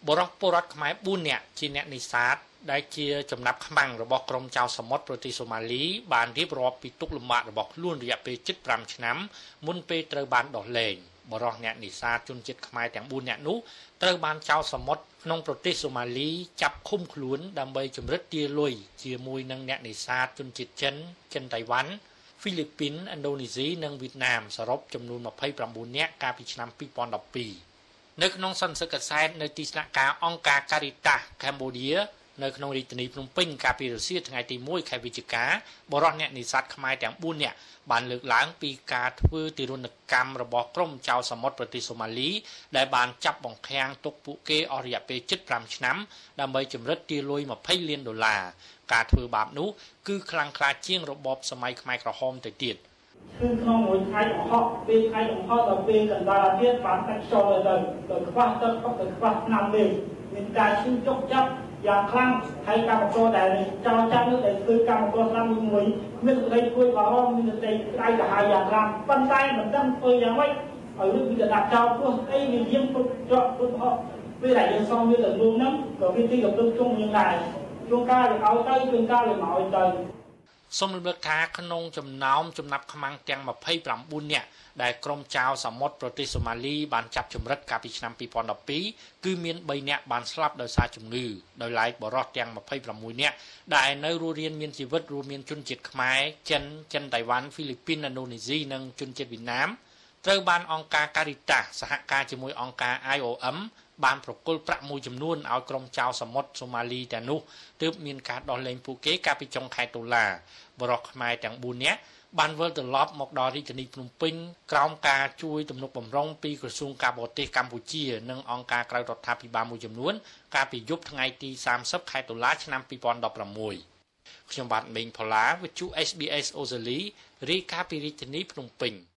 បរិះពលរដ្ឋខ្មែរ4នាក់ជាអ្នកនេសាទដែលជាចំណាប់ខ្មាំងរបស់ក្រុមចៅសមុទ្រប្រទេសសូម៉ាលីបានរៀបរាប់ពីទុក្ខលំបាករបស់ខ្លួនរយៈពេលជិត5ឆ្នាំមុនពេលត្រូវបានដោះលែងបរិះអ្នកនេសាទជនជាតិខ្មែរទាំង4នាក់នោះត្រូវបានចៅសមុទ្រក្នុងប្រទេសសូម៉ាលីចាប់ឃុំខ្លួនដើម្បីជំរិតទារលុយជាមួយនឹងអ្នកនេសាទជនជាតិចិនតៃវ៉ាន់ហ្វីលីពីនឥណ្ឌូនេស៊ីនិងវៀតណាមសរុបចំនួន29នាក់កាលពីឆ្នាំ2012នៅក្នុងសន្និសីទកសែតនៅទីស្នាក់ការអង្គការ Caritas Cambodia នៅក្នុងរាជធានីភ្នំពេញកាលពីរសៀលថ្ងៃទី1ខែវិច្ឆិកាបរិះអ្នកនេសាទខ្មែរទាំង4នាក់បានលើកឡើងពីការធ្វើទារុណកម្មរបស់ក្រុមចៅសមុទ្រប្រទេសសូម៉ាលីដែលបានចាប់បង្ខាំងទុកពួកគេអស់រយៈពេលជិត5ឆ្នាំដើម្បីជំរិតទារលុយ$20 លានការធ្វើបាបនោះគឺខ្លាំងក្លាជាងរបបសម័យខ្មែរក្រហមទៅទៀតគឺក្នុងមួយថ្ងៃអង្ហក់ពេលថ្ងៃអង្ហក់ដល់ពេលកណ្ដាលទៀតបានតែខ្យល់ទៅខ្វះទឹកខ្វះឆ្នាំលេងមានការឈឺចុកចាប់យ៉ាងខ្លាំងហើយកម្មករដែលចោលចាំនោះដែលធ្វើកម្មករឆ្នាំមួយមានសេចក្តីព្រួយបារម្ភមានសេចក្តីក្តៅក្រហាយយ៉ាងខ្លាំងប៉ុន្តែមិនដឹងធ្វើយ៉ាងម៉េចឲ្យរឿងវាដាក់ចោលព្រោះអីវាយាងពុតជាប់ពុតហក់ពេលដែលយើងសំវាទៅនោះហ្នឹងក៏វាទីកំពុងជុំយើងដែរជួនកាលវាឲ្យទៅជួនកាលវាមកឲ្យទៅសូមរំលឹកថាក្នុងចំណោមចំណាប់ខ្មាំងទាំង29នាក់ដែលក្រុមចៅសមុទ្រប្រទេសសូម៉ាលីបានចាប់ជំរិតកាលពីឆ្នាំ2012គឺមាន3នាក់បានស្លាប់ដោយសារជំងឺដោយឡែកបរិះទាំង26នាក់ដែលនៅរស់រានមានជីវិតរួមមានជនជាតិខ្មែរចិនតៃវ៉ាន់ហ្វីលីពីនឥណ្ឌូនេស៊ីនិងជនជាតិវៀតណាមត្រូវបានអង្គការ Caritas សហការជាមួយអង្គការ IOM បានប្រគល់ប្រាក់មួយចំនួនឲ្យក្រុមចៅសមុទ្រសូម៉ាលីទាំងនោះទើបមានការដោះលែងពួកគេកាលពីចុងខែតុលាបរិះខ្មែរទាំង4នាក់បានវិលត្រឡប់មកដល់រាជធានីភ្នំពេញក្រោមការជួយទំនុកបម្រុងពីក្រសួងការបរទេសកម្ពុជានិងអង្គការក្រៅរដ្ឋាភិបាលមួយចំនួនកាលពីយប់ថ្ងៃទី30ខែតុលាឆ្នាំ2016ខ្ញុំបាទមេងផល្លាវិទ្យុ SBS អូស្ត្រាលីរាយការណ៍ពីរាជធានីភ្នំពេញ